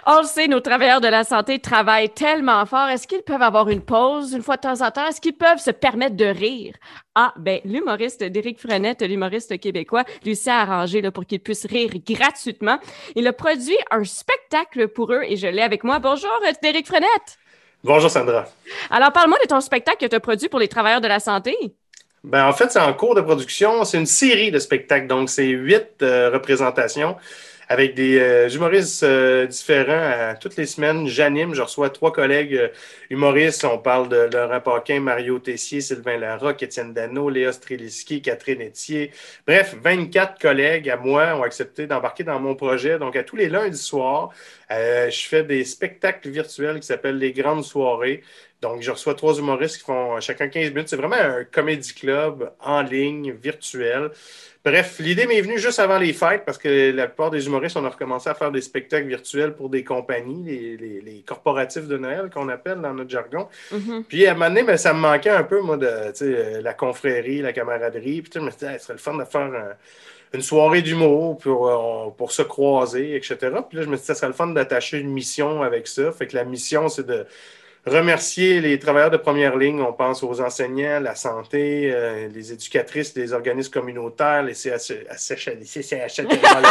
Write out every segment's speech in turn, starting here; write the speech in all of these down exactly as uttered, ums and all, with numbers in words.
On le sait, nos travailleurs de la santé travaillent tellement fort. Est-ce qu'ils peuvent avoir une pause une fois de temps en temps? Est-ce qu'ils peuvent se permettre de rire? Ah, ben, l'humoriste Déric Frenette, l'humoriste québécois, lui s'est arrangé là, pour qu'ils puissent rire gratuitement. Il a produit un spectacle pour eux et je l'ai avec moi. Bonjour, Déric Frenette. Bonjour Sandra. Alors, parle-moi de ton spectacle que tu as produit pour les travailleurs de la santé. Ben, en fait, c'est en cours de production. C'est une série de spectacles. Donc, c'est huit euh, représentations avec des euh, humoristes euh, différents à toutes les semaines. J'anime, je reçois trois collègues euh, humoristes. On parle de Laurent Paquin, Mario Tessier, Sylvain Larocque, Étienne Dano, Léa Streliski, Catherine Etier. Bref, vingt-quatre collègues à moi ont accepté d'embarquer dans mon projet. Donc, à tous les lundis soirs, euh, je fais des spectacles virtuels qui s'appellent les grandes soirées. Donc, je reçois trois humoristes qui font chacun quinze minutes. C'est vraiment un comédie club en ligne, virtuel. Bref, l'idée m'est venue juste avant les fêtes parce que la plupart des humoristes, on a recommencé à faire des spectacles virtuels pour des compagnies, les, les, les corporatifs de Noël qu'on appelle dans notre jargon. Mm-hmm. Puis à un moment donné, ben, ça me manquait un peu, moi, de la confrérie, la camaraderie. Puis je me suis dit, hey, ce serait le fun de faire un, une soirée d'humour pour, pour se croiser, et cetera. Puis là, je me suis dit, ça serait le fun d'attacher une mission avec ça. Fait que la mission, c'est de remercier les travailleurs de première ligne. On pense aux enseignants, la santé, euh, les éducatrices, les organismes communautaires, les C H, les C C H.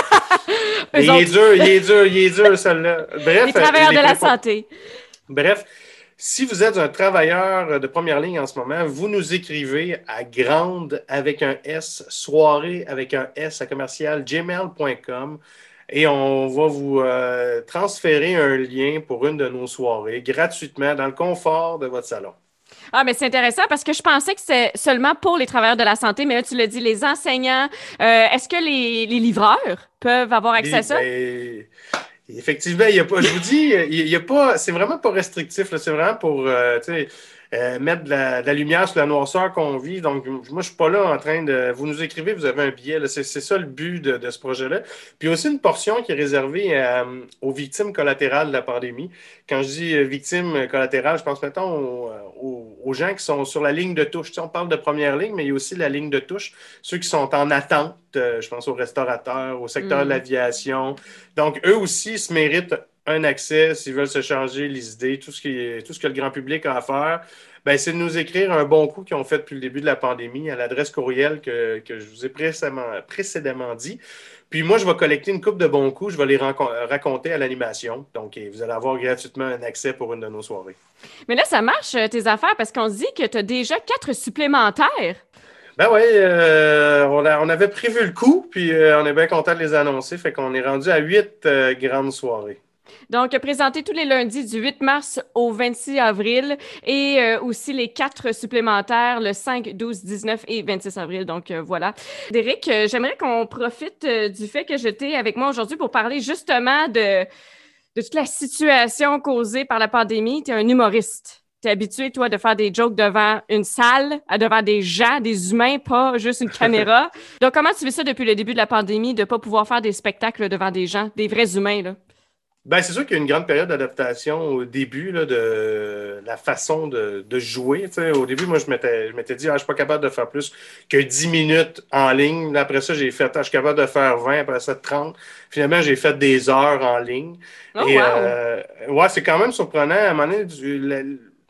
Il est dur, il est dur, il est dur, celle-là. Bref, les travailleurs les de la prépa- santé. Bref, si vous êtes un travailleur de première ligne en ce moment, vous nous écrivez à grande avec un S, soirée avec un S à commercial gmail point com. Et on va vous euh, transférer un lien pour une de nos soirées gratuitement dans le confort de votre salon. Ah, mais c'est intéressant parce que je pensais que c'est seulement pour les travailleurs de la santé, mais là, tu l'as dit, les enseignants. Euh, est-ce que les, les livreurs peuvent avoir accès Les, à ça? ben, effectivement, il y a pas, je vous dis, il y a pas, c'est vraiment pas restrictif, là, c'est vraiment pour euh, tu sais, euh, mettre de la, de la lumière sur la noirceur qu'on vit. Donc, moi, je suis pas là en train de. Vous nous écrivez, vous avez un billet. là. C'est, c'est ça le but de, de ce projet-là. Puis aussi une portion qui est réservée à- aux victimes collatérales de la pandémie. Quand je dis euh, victimes collatérales, je pense mettons aux, aux- aux gens qui sont sur la ligne de touche. Tu sais, on parle de première ligne, mais il y a aussi la ligne de touche. Ceux qui sont en attente, euh, je pense aux restaurateurs, au secteur de Mm. l'aviation. Donc, eux aussi se méritent un accès s'ils veulent se changer les idées, tout ce, qui est- tout ce que le grand public a à faire. Ben, c'est de nous écrire un bon coup qu'ils ont fait depuis le début de la pandémie à l'adresse courriel que, que je vous ai précédemment, précédemment dit. Puis moi, je vais collecter une coupe de bons coups, je vais les rancon- raconter à l'animation. Donc, eh, vous allez avoir gratuitement un accès pour une de nos soirées. Mais là, ça marche, euh, tes affaires, parce qu'on se dit que tu as déjà quatre supplémentaires. Ben oui, euh, on, a- on avait prévu le coup, puis euh, on est bien content de les annoncer. Fait qu'on est rendu à huit euh, grandes soirées. Donc, présenté tous les lundis du huit mars au vingt-six avril et euh, aussi les quatre supplémentaires le cinq, douze, dix-neuf et vingt-six avril. Donc, euh, voilà. Derek, euh, j'aimerais qu'on profite euh, du fait que je t'ai avec moi aujourd'hui pour parler justement de, de toute la situation causée par la pandémie. Tu es un humoriste. Tu es habitué, toi, de faire des jokes devant une salle, à devant des gens, des humains, pas juste une caméra. Donc, comment tu vis ça depuis le début de la pandémie, de ne pas pouvoir faire des spectacles devant des gens, des vrais humains, là? Ben, c'est sûr qu'il y a une grande période d'adaptation au début là, de la façon de, de jouer. Tu sais, au début, moi, je m'étais, je m'étais dit, ah, je ne suis pas capable de faire plus que dix minutes en ligne. Là, après ça, j'ai fait, ah, je suis capable de faire vingt, après ça, trente. Finalement, j'ai fait des heures en ligne. Oh, Et wow! euh, ouais, c'est quand même surprenant. À un moment donné, du- la,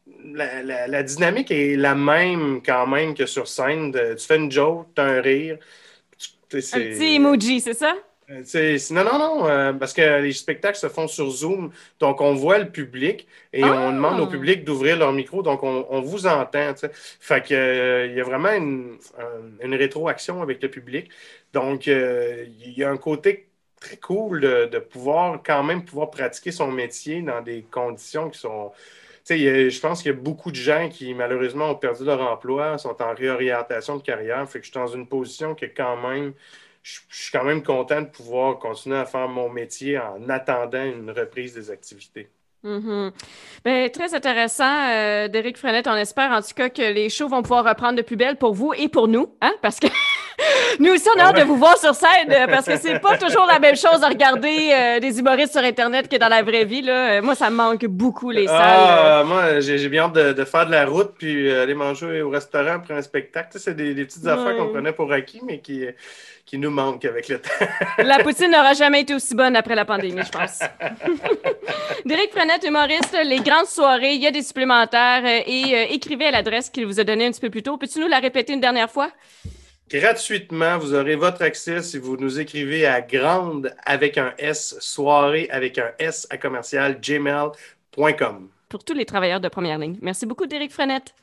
la, la- la dynamique est la même quand même que sur scène. De- tu fais une joke, tu as un rire. Tu- tu sais, Un petit c'est emoji, c'est ça? euh, c'est- c'est- non, non, non, euh, parce que les spectacles se font sur Zoom, donc on voit le public et on demande au Ah! public d'ouvrir leur micro, donc on, on vous entend, tu sais. Fait que, euh, il y a vraiment une, un- une rétroaction avec le public. Donc, euh, il y a un côté très cool de, de pouvoir quand même pouvoir pratiquer son métier dans des conditions qui sont. Tu sais, il y a- je pense qu'il y a beaucoup de gens qui, malheureusement, ont perdu leur emploi, sont en réorientation de carrière. Fait que je suis dans une position qui est quand même je, je suis quand même content de pouvoir continuer à faire mon métier en attendant une reprise des activités. Mhm. Ben, très intéressant, euh, Derek Frenette. On espère en tout cas que les shows vont pouvoir reprendre de plus belle pour vous et pour nous, hein? Parce que nous aussi, on a Ah hâte de ouais. vous voir sur scène, euh, parce que c'est pas toujours la même chose à regarder euh, des humoristes sur Internet que dans la vraie vie, là. Euh, Moi, ça me manque beaucoup, les salles. euh. Ah, moi, j'ai j'ai bien hâte de, de faire de la route puis euh, aller manger au restaurant après un spectacle. Tu sais, c'est des, des petites affaires qu'on Ouais. prenait pour acquis, mais qui, qui nous manquent avec le temps. La poutine n'aura jamais été aussi bonne après la pandémie, je pense. Déric Frenette, humoriste, les grandes soirées, il y a des supplémentaires euh, et euh, écrivez à l'adresse qu'il vous a donnée un petit peu plus tôt. Peux-tu nous la répéter une dernière fois? Gratuitement, vous aurez votre accès si vous nous écrivez à grande avec un S, soirée avec un S à commercial gmail point com. Pour tous les travailleurs de première ligne. Merci beaucoup, Déric Frenette.